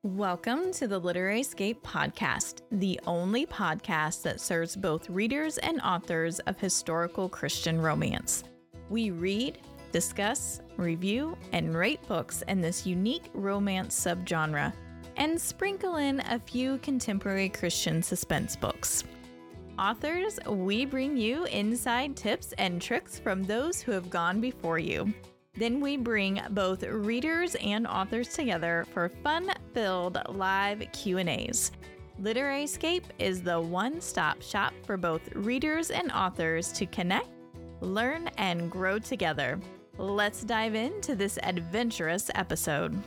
Welcome to the Literary Escape podcast, the only podcast that serves both readers and authors of historical Christian romance. We read, discuss, review, and rate books in this unique romance subgenre, and sprinkle in a few contemporary Christian suspense books. Authors, we bring you inside tips and tricks from those who have gone before you. Then we bring both readers and authors together for fun-filled live Q&As. Literary Escape is the one-stop shop for both readers and authors to connect, learn, and grow together. Let's dive into this adventurous episode.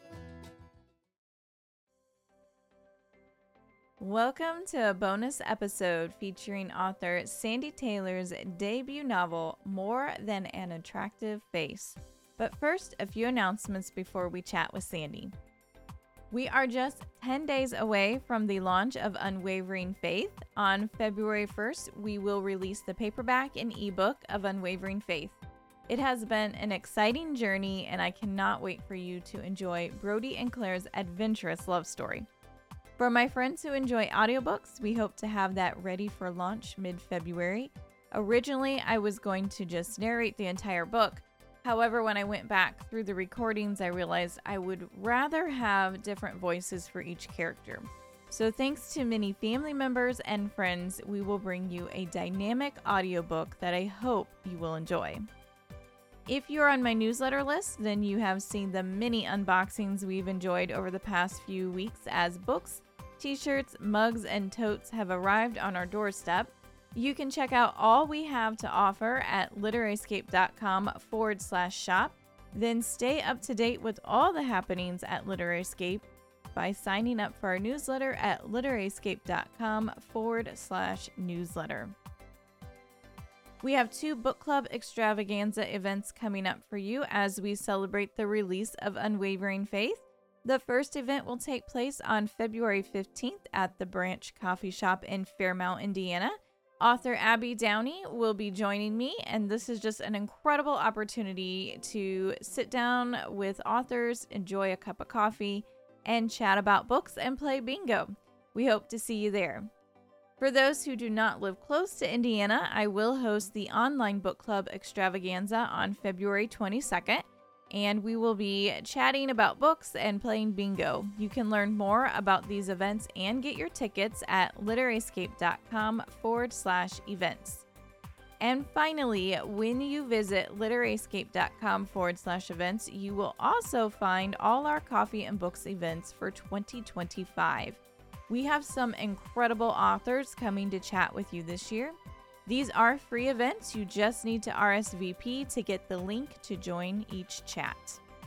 Welcome to a bonus episode featuring author Sandy Taylor's debut novel, More Than an Attractive Face. But first, a few announcements before we chat with Sandy. We are just 10 days away from the launch of Unwavering Faith. On February 1st, we will release the paperback and ebook of Unwavering Faith. It has been an exciting journey, and I cannot wait for you to enjoy Brody and Claire's adventurous love story. For my friends who enjoy audiobooks, we hope to have that ready for launch mid-February. Originally, I was going to just narrate the entire book. However, when I went back through the recordings, I realized I would rather have different voices for each character. So thanks to many family members and friends, we will bring you a dynamic audiobook that I hope you will enjoy. If you're on my newsletter list, then you have seen the many unboxings we've enjoyed over the past few weeks as books, t-shirts, mugs, and totes have arrived on our doorstep. You can check out all we have to offer at literaryescape.com/shop. Then stay up to date with all the happenings at Literary Escape by signing up for our newsletter at literaryescape.com/newsletter. We have 2 book club extravaganza events coming up for you as we celebrate the release of Unwavering Faith. The first event will take place on February 15th at the Branch Coffee Shop in Fairmount, Indiana. Author Abby Downey will be joining me, and this is just an incredible opportunity to sit down with authors, enjoy a cup of coffee, and chat about books and play bingo. We hope to see you there. For those who do not live close to Indiana, I will host the online book club extravaganza on February 22nd, and we will be chatting about books and playing bingo. You can learn more about these events and get your tickets at literaryescape.com/events. And finally, when you visit literaryescape.com/events, you will also find all our coffee and books events for 2025. We have some incredible authors coming to chat with you this year. These are free events. You just need to RSVP to get the link to join each chat.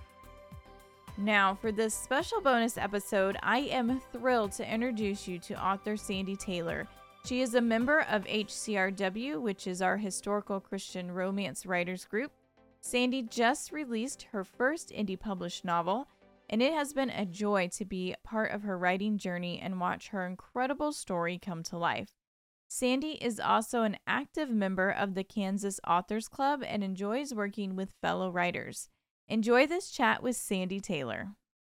Now, for this special bonus episode, I am thrilled to introduce you to author Sandy Taylor. She is a member of HCRW, which is our Historical Christian Romance Writers Group. Sandy just released her first indie published novel, and it has been a joy to be part of her writing journey and watch her incredible story come to life. Sandy is also an active member of the Kansas Authors Club and enjoys working with fellow writers. Enjoy this chat with Sandy Taylor.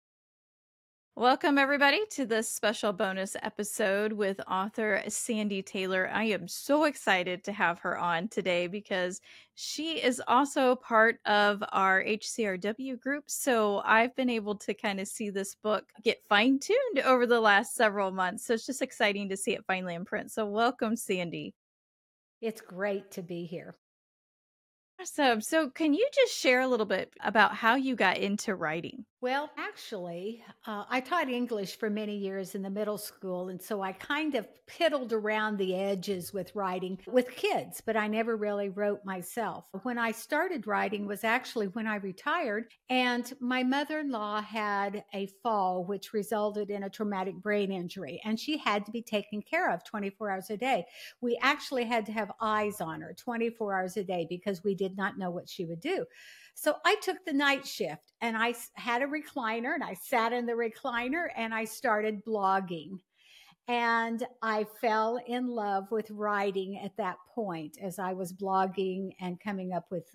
Welcome, everybody, to this special bonus episode with author Sandy Taylor. I am so excited to have her on today because she is also part of our HCRW group. So I've been able to kind of see this book get fine-tuned over the last several months. So it's just exciting to see it finally in print. So welcome, Sandy. It's great to be here. Awesome. So can you just share a little bit about how you got into writing? Well, actually, I taught English for many years in the middle school, and so I kind of piddled around the edges with writing with kids, but I never really wrote myself. When I started writing was actually when I retired, and my mother-in-law had a fall which resulted in a traumatic brain injury, and she had to be taken care of 24 hours a day. We actually had to have eyes on her 24 hours a day because we did not know what she would do. So I took the night shift and I had a recliner and I sat in the recliner and I started blogging. And I fell in love with writing at that point as I was blogging and coming up with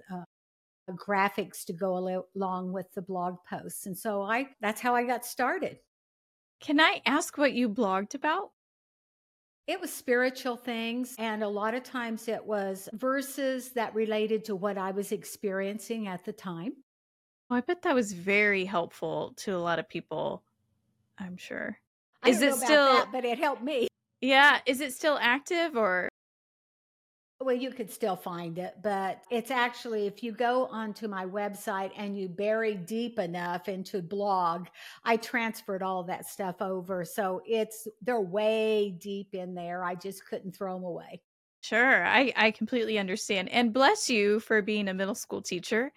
graphics to go along with the blog posts. And so that's how I got started. Can I ask what you blogged about? It was spiritual things, and a lot of times it was verses that related to what I was experiencing at the time. Oh, I bet that was very helpful to a lot of people, I'm sure. I Is don't it know about still that, but it helped me. yeah, is it still active or Well, you could still find it, but it's actually, if you go onto my website and you bury deep enough into blog, I transferred all that stuff over. So they're way deep in there. I just couldn't throw them away. Sure, I completely understand, and bless you for being a middle school teacher.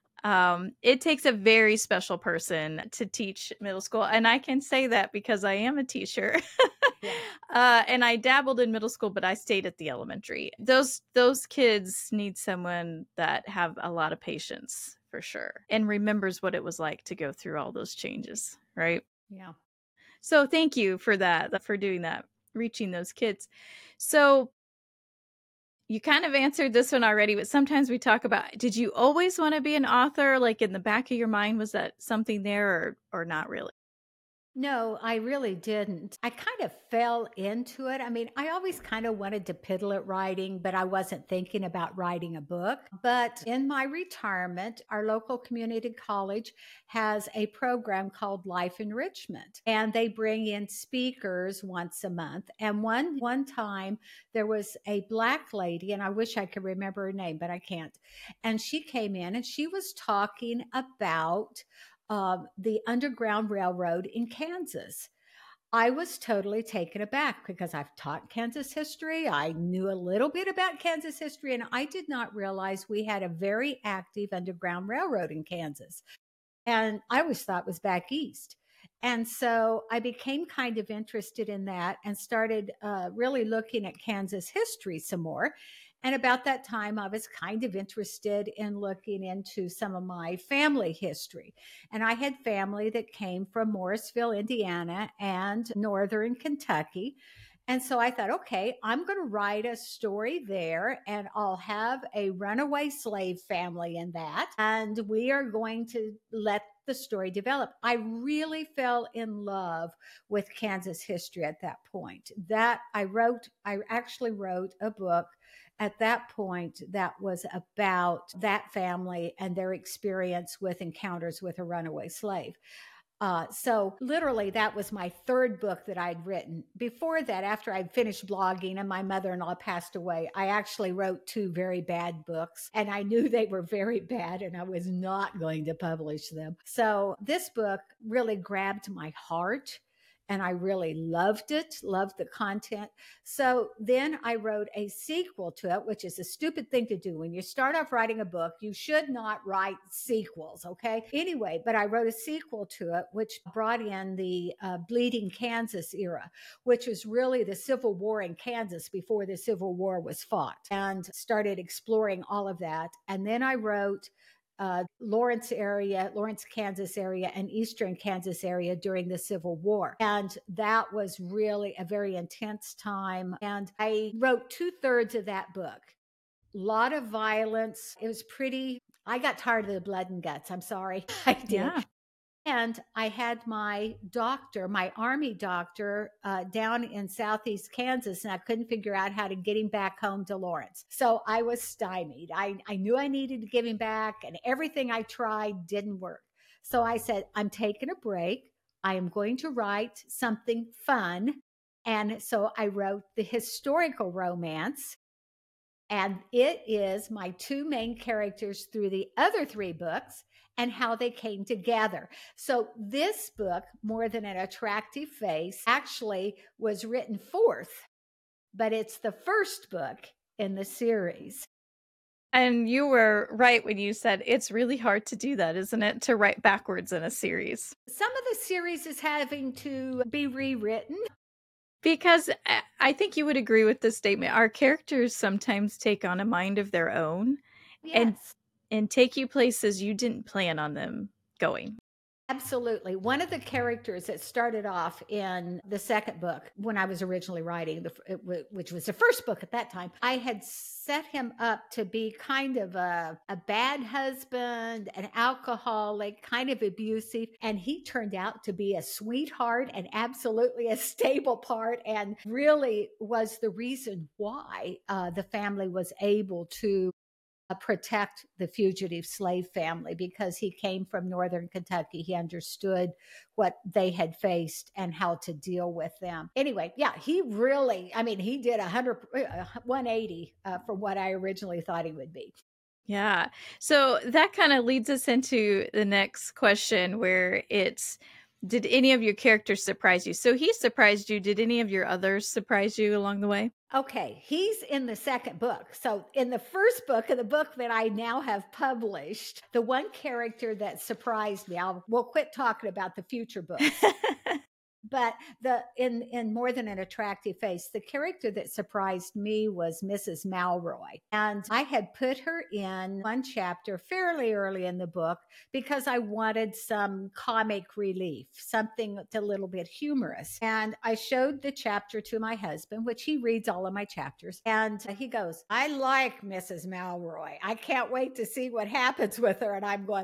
It takes a very special person to teach middle school, and I can say that because I am a teacher. Yeah. And I dabbled in middle school, but I stayed at the elementary. Those kids need someone that have a lot of patience for sure, and remembers what it was like to go through all those changes, right? Yeah. So thank you for that, for doing that, reaching those kids. So you kind of answered this one already, but sometimes we talk about, did you always want to be an author? Like in the back of your mind, was that something there or not really? No, I really didn't. I kind of fell into it. I mean, I always kind of wanted to piddle at writing, but I wasn't thinking about writing a book. But in my retirement, our local community college has a program called Life Enrichment, and they bring in speakers once a month. And one time there was a Black lady, and I wish I could remember her name, but I can't. And she came in and she was talking about the Underground Railroad in Kansas. I was totally taken aback because I've taught Kansas history. I knew a little bit about Kansas history, and I did not realize we had a very active Underground Railroad in Kansas. And I always thought it was back east. And so I became kind of interested in that and started really looking at Kansas history some more. And about that time, I was kind of interested in looking into some of my family history. And I had family that came from Morrisville, Indiana, and Northern Kentucky. And so I thought, okay, I'm going to write a story there and I'll have a runaway slave family in that. And we are going to let the story develop. I really fell in love with Kansas history at that point. I actually wrote a book at that point that was about that family and their experience with encounters with a runaway slave. So literally, that was my third book that I'd written. Before that, after I'd finished blogging and my mother-in-law passed away, I actually wrote two very bad books, and I knew they were very bad, and I was not going to publish them. So this book really grabbed my heart. And I really loved it, loved the content. So then I wrote a sequel to it, which is a stupid thing to do. When you start off writing a book, you should not write sequels, okay? Anyway, but I wrote a sequel to it, which brought in the Bleeding Kansas era, which was really the Civil War in Kansas before the Civil War was fought, and started exploring all of that. And then I wrote Lawrence, Kansas area, and Eastern Kansas area during the Civil War. And that was really a very intense time. And I wrote 2/3 of that book. A lot of violence. It was pretty, I got tired of the blood and guts. I'm sorry. I did. Yeah. And I had my doctor, my army doctor, down in southeast Kansas, and I couldn't figure out how to get him back home to Lawrence. So I was stymied. I knew I needed to give him back, and everything I tried didn't work. So I said, I'm taking a break. I am going to write something fun. And so I wrote the historical romance, and it is my two main characters through the other three books and how they came together. So, this book, More Than an Attractive Face, actually was written fourth, but it's the first book in the series. And you were right when you said it's really hard to do that, isn't it? To write backwards in a series. Some of the series is having to be rewritten. Because I think you would agree with this statement. Our characters sometimes take on a mind of their own and Yes. and take you places you didn't plan on them going. Absolutely. One of the characters that started off in the second book when I was originally writing, which was the first book at that time, I had set him up to be kind of a bad husband, an alcoholic, kind of abusive. And he turned out to be a sweetheart and absolutely a stable part, and really was the reason why the family was able to protect the fugitive slave family, because he came from northern Kentucky. He understood what they had faced and how to deal with them. Anyway, yeah, he really, I mean, he did 180 from what I originally thought he would be. Yeah. So that kind of leads us into the next question, where it's, did any of your characters surprise you? So he surprised you. Did any of your others surprise you along the way? Okay, he's in the second book. So, in the first book, of the book that I now have published, the one character that surprised me, we'll quit talking about the future books. But the in More Than an Attractive Face, the character that surprised me was Mrs. Malroy. And I had put her in one chapter fairly early in the book because I wanted some comic relief, something a little bit humorous. And I showed the chapter to my husband, which he reads all of my chapters. And he goes, "I like Mrs. Malroy. I can't wait to see what happens with her." And I'm going,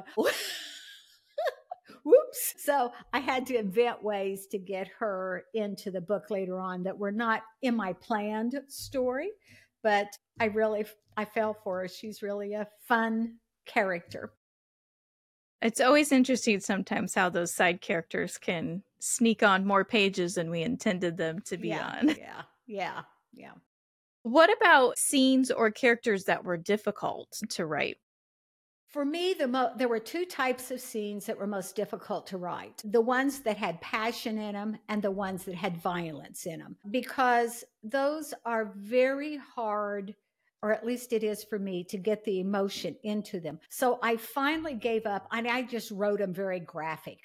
whoops. So I had to invent ways to get her into the book later on that were not in my planned story, but I fell for her. She's really a fun character. It's always interesting sometimes how those side characters can sneak on more pages than we intended them to be Yeah, on. yeah. What about scenes or characters that were difficult to write? For me, there were two types of scenes that were most difficult to write: the ones that had passion in them and the ones that had violence in them, because those are very hard, or at least it is for me, to get the emotion into them. So I finally gave up and I just wrote them very graphic.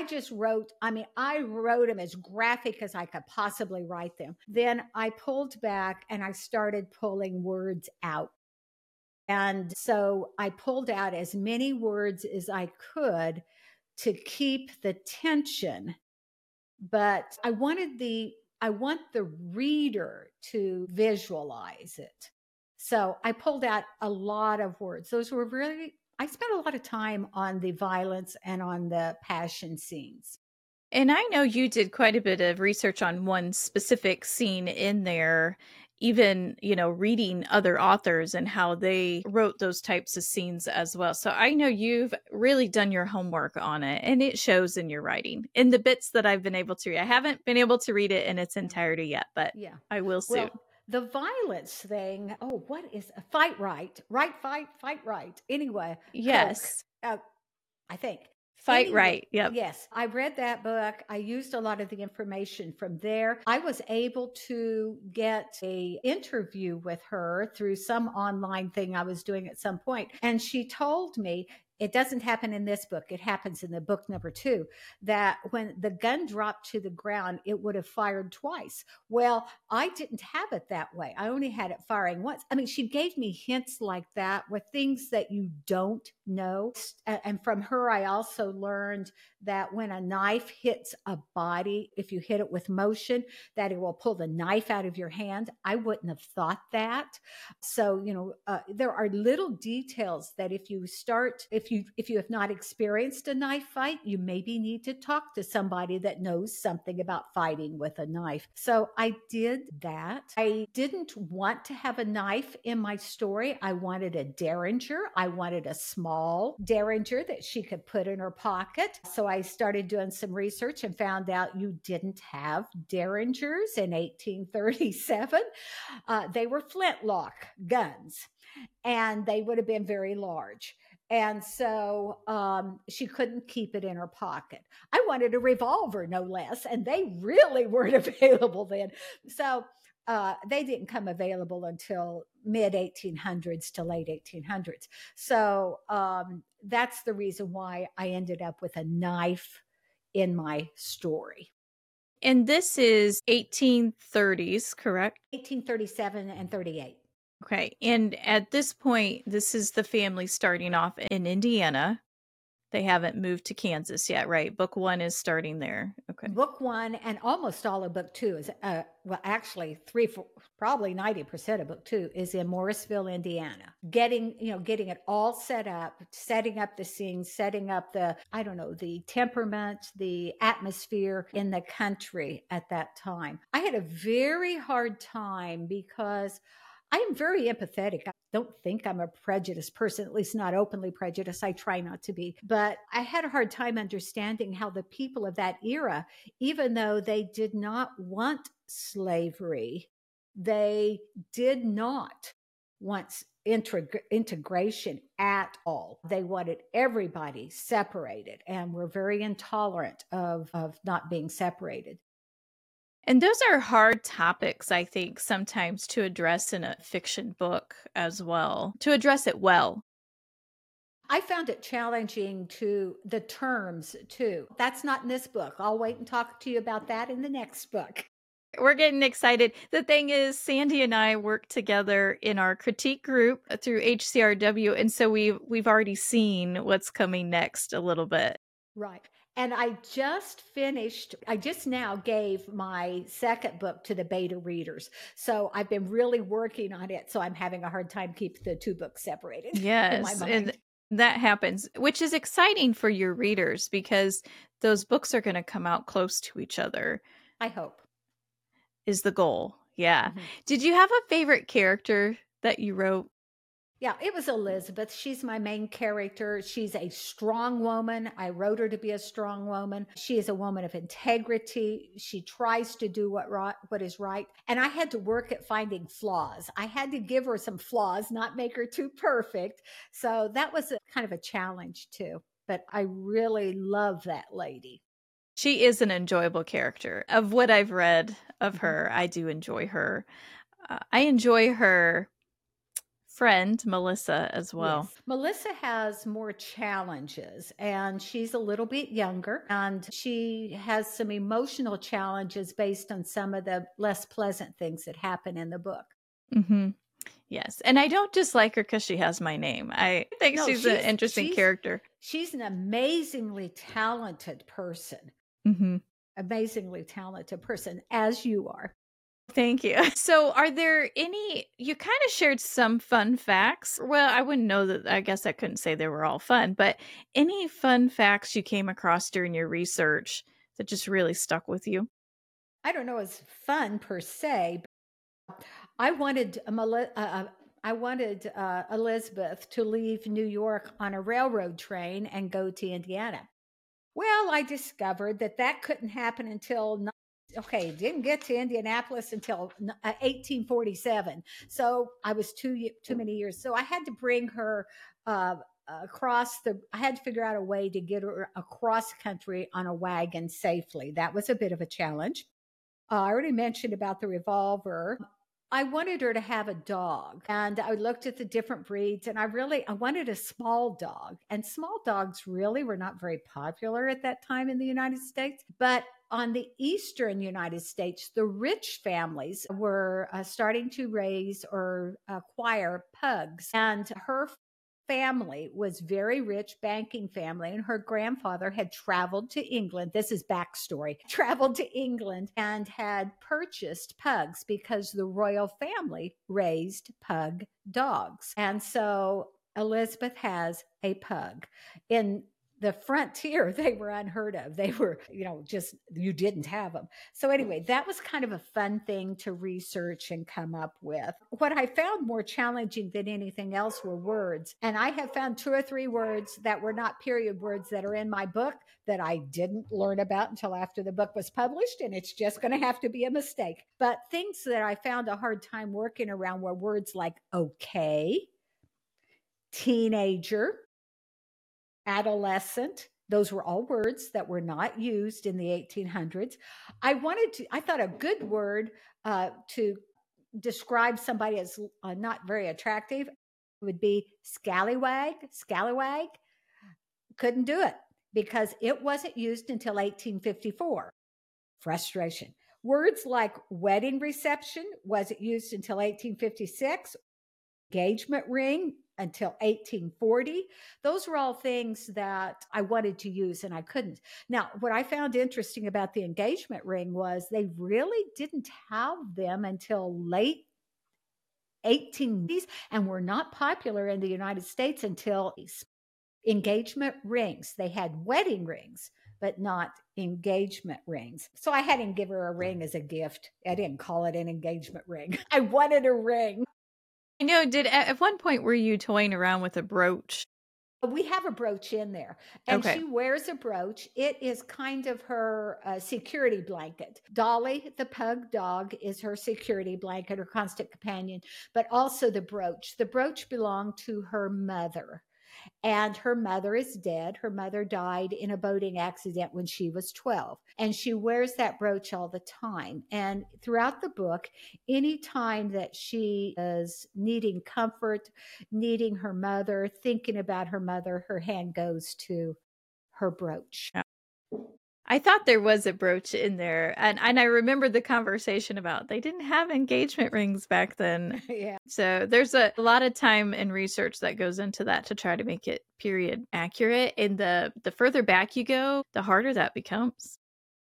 I wrote them as graphic as I could possibly write them. Then I pulled back and I started pulling words out. And so I pulled out as many words as I could to keep the tension, but I want the reader to visualize it. So I pulled out a lot of words. Those were really, I spent a lot of time on the violence and on the passion scenes. And I know you did quite a bit of research on one specific scene in there, even, reading other authors and how they wrote those types of scenes as well. So I know you've really done your homework on it, and it shows in your writing. In the bits that I've been able to read, I haven't been able to read it in its entirety yet, but Yeah. I will soon. Well, the violence thing, oh, what is a fight right? Right, fight right. Anyway, Coke. Yes. I think. Fight Anyway, right. Yep. yes, I read that book. I used a lot of the information from there. I was able to get a interview with her through some online thing I was doing at some point, and she told me it doesn't happen in this book. It happens in the book number 2, that when the gun dropped to the ground, it would have fired twice. Well, I didn't have it that way. I only had it firing once. I mean, she gave me hints like that with things that you don't know. And from her, I also learned that when a knife hits a body, if you hit it with motion, that it will pull the knife out of your hand. I wouldn't have thought that. So, there are little details that if you have not experienced a knife fight, you maybe need to talk to somebody that knows something about fighting with a knife. So I did that. I didn't want to have a knife in my story. I wanted a derringer. I wanted a small derringer that she could put in her pocket. So I started doing some research and found out you didn't have derringers in 1837. They were flintlock guns, and they would have been very large. And so she couldn't keep it in her pocket. I wanted a revolver, no less, and they really weren't available then. So they didn't come available until mid 1800s to late 1800s. So that's the reason why I ended up with a knife in my story. And this is 1830s, correct? 1837 and 38. Okay. And at this point, this is the family starting off in Indiana. They haven't moved to Kansas yet, right? Book 1 is starting there. Okay. Book 1 and almost all of book 2 is, well, actually probably 90% of book 2 is in Morrisville, Indiana. Getting it all set up, setting up the scenes, setting up the, I don't know, the temperament, the atmosphere in the country at that time. I had a very hard time because I am very empathetic. I don't think I'm a prejudiced person, at least not openly prejudiced. I try not to be. But I had a hard time understanding how the people of that era, even though they did not want slavery, they did not want integration at all. They wanted everybody separated and were very intolerant of not being separated. And those are hard topics, I think, sometimes to address in a fiction book as well, to address it well. I found it challenging to the terms too. That's not in this book. I'll wait and talk to you about that in the next book. We're getting excited. The thing is, Sandy and I work together in our critique group through HCRW, and so we've already seen what's coming next a little bit. Right. And I just now gave my second book to the beta readers. So I've been really working on it. So I'm having a hard time keeping the two books separated. Yes, and that happens, which is exciting for your readers because those books are going to come out close to each other. I hope. Is the goal. Yeah. Mm-hmm. Did you have a favorite character that you wrote? Yeah, it was Elizabeth. She's my main character. She's a strong woman. I wrote her to be a strong woman. She is a woman of integrity. She tries to do what is right. And I had to work at finding flaws. I had to give her some flaws, not make her too perfect. So that was kind of a challenge too. But I really love that lady. She is an enjoyable character. Of what I've read of her, I do enjoy her. I enjoy her friend Melissa as well. Yes. Melissa has more challenges and she's a little bit younger and she has some emotional challenges based on some of the less pleasant things that happen in the book. Mm-hmm. Yes. And I don't just like her because she has my name. I think she's an interesting character. She's an amazingly talented person. Mm-hmm. Amazingly talented person, as you are. Thank you. So are there you kind of shared some fun facts. Well, I wouldn't know that. I guess I couldn't say they were all fun, but any fun facts you came across during your research that just really stuck with you? I don't know as fun per se, but I wanted Elizabeth to leave New York on a railroad train and go to Indiana. Well, I discovered that couldn't happen until didn't get to Indianapolis until 1847. So I was too many years. So I had to bring her I had to figure out a way to get her across country on a wagon safely. That was a bit of a challenge. I already mentioned about the revolver. I wanted her to have a dog and I looked at the different breeds and I wanted a small dog, and small dogs really were not very popular at that time in the United States. But on the Eastern United States, the rich families were starting to raise or acquire pugs, and her family was very rich banking family, and her grandfather had traveled to England. This is backstory. Traveled to England and had purchased pugs because the royal family raised pug dogs. And so Elizabeth has a pug. In the frontier, they were unheard of. They were, you didn't have them. So anyway, that was kind of a fun thing to research and come up with. What I found more challenging than anything else were words. And I have found 2 or 3 words that were not period words that are in my book that I didn't learn about until after the book was published. And it's just going to have to be a mistake. But things that I found a hard time working around were words like okay, teenager, adolescent. Those were all words that were not used in the 1800s. I thought a good word to describe somebody as not very attractive would be scallywag. Scallywag. Couldn't do it because it wasn't used until 1854. Frustration. Words like wedding reception wasn't used until 1856. Engagement ring until 1840. Those were all things that I wanted to use and I couldn't. Now, what I found interesting about the engagement ring was they really didn't have them until late 1880s and were not popular in the United States until engagement rings. They had wedding rings, but not engagement rings. So I had him give her a ring as a gift. I didn't call it an engagement ring. I wanted a ring. I know, did at one point were you toying around with a brooch? We have a brooch in there, and Okay. she wears a brooch. It is kind of her security blanket. Dolly, the pug dog, is her security blanket, her constant companion, but also the brooch. The brooch belonged to her mother. And her mother is dead. Her mother died in a boating accident when she was 12. And she wears that brooch all the time. And throughout the book, anytime that she is needing comfort, needing her mother, thinking about her mother, her hand goes to her brooch. I thought there was a brooch in there, and I remember the conversation about they didn't have engagement rings back then. Yeah. So there's a lot of time and research that goes into that to try to make it period accurate. And the further back you go, the harder that becomes.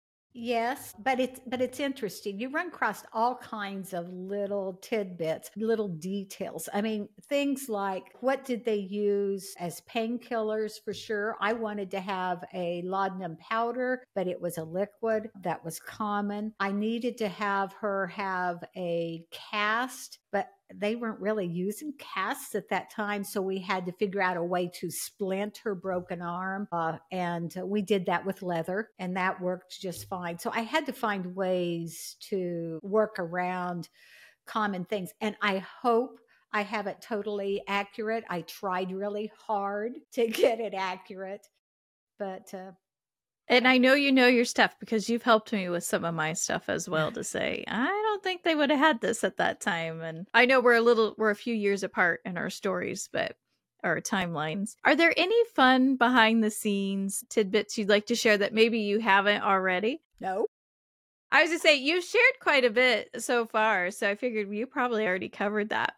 Yes, but it's interesting. You run across all kinds of little tidbits, little details. I mean, things like what did they use as painkillers for sure? I wanted to have a laudanum powder, but it was a liquid that was common. I needed to have her have a cast, but they weren't really using casts at that time. So we had to figure out a way to splint her broken arm. And we did that with leather, and that worked just fine. So I had to find ways to work around common things. And I hope I have it totally accurate. I tried really hard to get it accurate, but And I know you know your stuff because you've helped me with some of my stuff as well to say, I don't think they would have had this at that time. And I know we're a few years apart in our stories, but our timelines. Are there any fun behind the scenes tidbits you'd like to share that maybe you haven't already? no. I was gonna say you've shared quite a bit so far, so I figured you probably already covered that.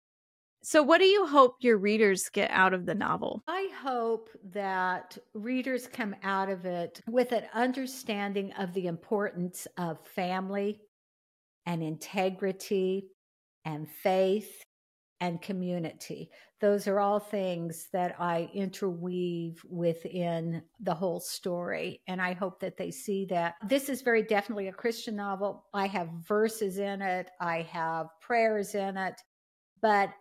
So what do you hope your readers get out of the novel? I hope that readers come out of it with an understanding of the importance of family and integrity and faith and community. Those are all things that I interweave within the whole story. And I hope that they see that. This is very definitely a Christian novel. I have verses in it, I have prayers in it, but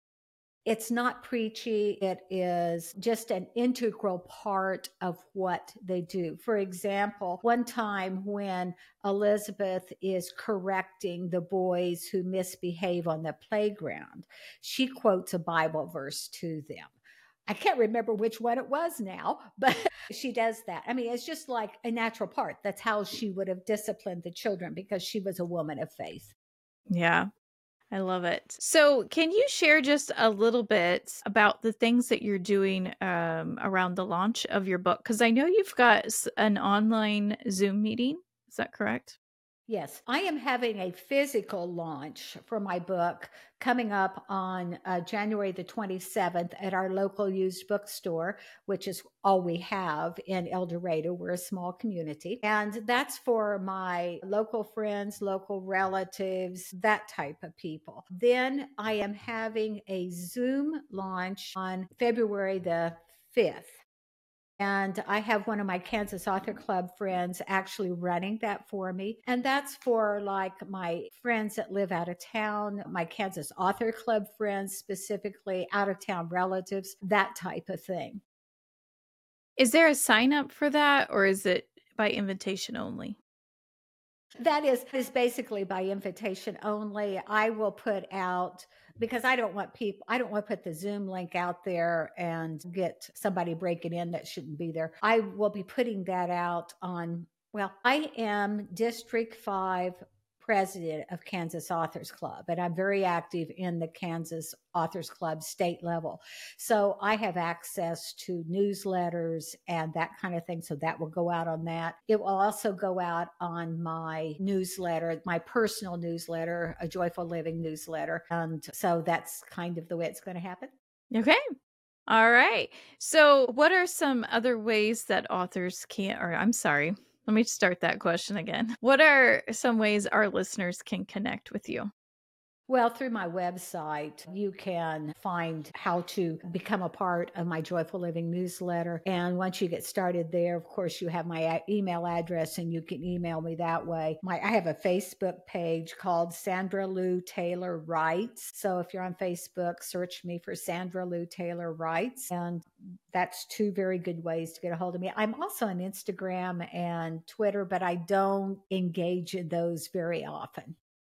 it's not preachy. It is just an integral part of what they do. For example, one time when Elizabeth is correcting the boys who misbehave on the playground, she quotes a Bible verse to them. I can't remember which one it was now, but she does that. I mean, it's just like a natural part. That's how she would have disciplined the children because she was a woman of faith. Yeah. I love it. So, can you share just a little bit about the things that you're doing around the launch of your book? Because I know you've got an online Zoom meeting. Is that correct? Yes, I am having a physical launch for my book coming up on January the 27th at our local used bookstore, which is all we have in El Dorado. We're a small community. And that's for my local friends, local relatives, that type of people. Then I am having a Zoom launch on February the 5th. And I have one of my Kansas Author Club friends actually running that for me. And that's for like my friends that live out of town, my Kansas Author Club friends, specifically out of town relatives, that type of thing. Is there a sign up for that or is it by invitation only? That is basically by invitation only. I will put out because I don't want to put the Zoom link out there and get somebody breaking in that shouldn't be there. I will be putting that out on, well, I am District 5 president of Kansas Authors Club, and I'm very active in the Kansas Authors Club state level. So I have access to newsletters and that kind of thing. So that will go out on that. It will also go out on my newsletter, my personal newsletter, a Joyful Living newsletter. And so that's kind of the way it's going to happen. Okay. All right. So, what are some other ways that authors can, or I'm sorry, let me start that question again. What are some ways our listeners can connect with you? Well, through my website, you can find how to become a part of my Joyful Living newsletter. And once you get started there, of course, you have my email address and you can email me that way. I have a Facebook page called Sandra Lou Taylor Writes. So if you're on Facebook, search me for Sandra Lou Taylor Writes. And that's two very good ways to get a hold of me. I'm also on Instagram and Twitter, but I don't engage in those very often.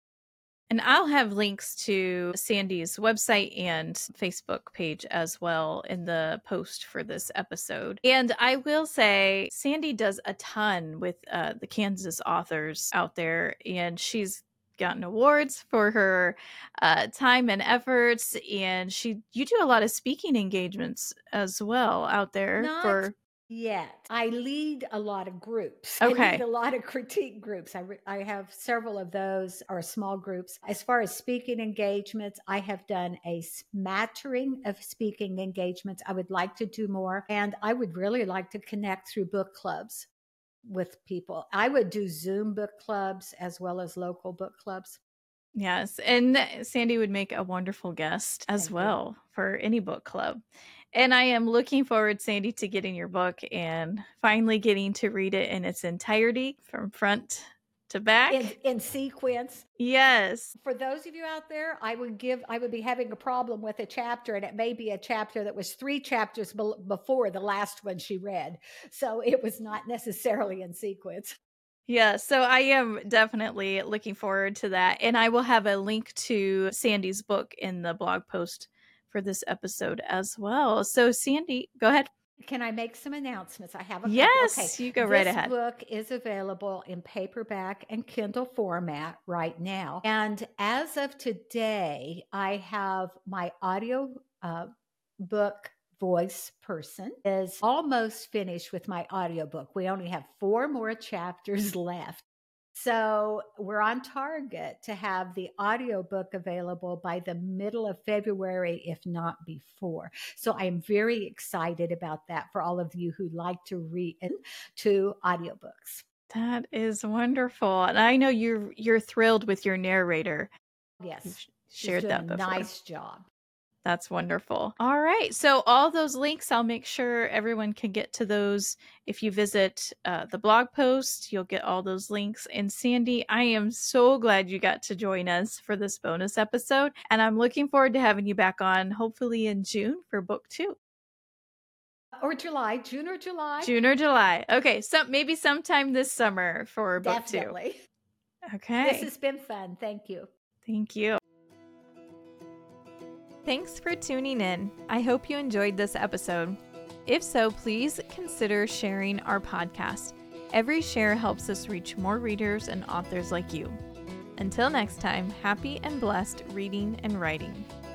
And I'll have links to Sandy's website and Facebook page as well in the post for this episode. And I will say, Sandy does a ton with the Kansas authors out there, and she's gotten awards for her time and efforts. And you do a lot of speaking engagements as well out there Not for. yet. I lead a lot of groups. I lead Okay. a lot of critique groups. I have several of those, or small groups. As far as speaking engagements, I have done a smattering of speaking engagements. I would like to do more, and I would really like to connect through book clubs with people. I would do Zoom book clubs as well as local book clubs. Yes, and Sandy would make a wonderful guest as Thank you. well for any book club. And I am looking forward, Sandy, to getting your book and finally getting to read it in its entirety from front to back. In sequence. Yes. For those of you out there, I would be having a problem with a chapter, and it may be a chapter that was 3 chapters before the last one she read. So it was not necessarily in sequence. Yeah, so I am definitely looking forward to that. And I will have a link to Sandy's book in the blog post for this episode as well. So, Sandy, go ahead. Can I make some announcements? I have a couple. Okay. Yes, you go right ahead. This book is available in paperback and Kindle format right now. And as of today, I have my audio book voice person is almost finished with my audiobook. We only have 4 more chapters left. So we're on target to have the audiobook available by the middle of February, if not before. So I'm very excited about that for all of you who like to read to audiobooks. That is wonderful. And I know you're thrilled with your narrator. Yes. You've She's shared doing that a before. nice job. That's wonderful. All right. So all those links, I'll make sure everyone can get to those. If you visit the blog post, you'll get all those links. And Sandy, I am so glad you got to join us for this bonus episode. And I'm looking forward to having you back on, hopefully in June for book 2. Or July, June or July. June or July. Okay. So maybe sometime this summer for book 2. Definitely. Okay. This has been fun. Thank you. Thank you. Thanks for tuning in. I hope you enjoyed this episode. If so, please consider sharing our podcast. Every share helps us reach more readers and authors like you. Until next time, happy and blessed reading and writing.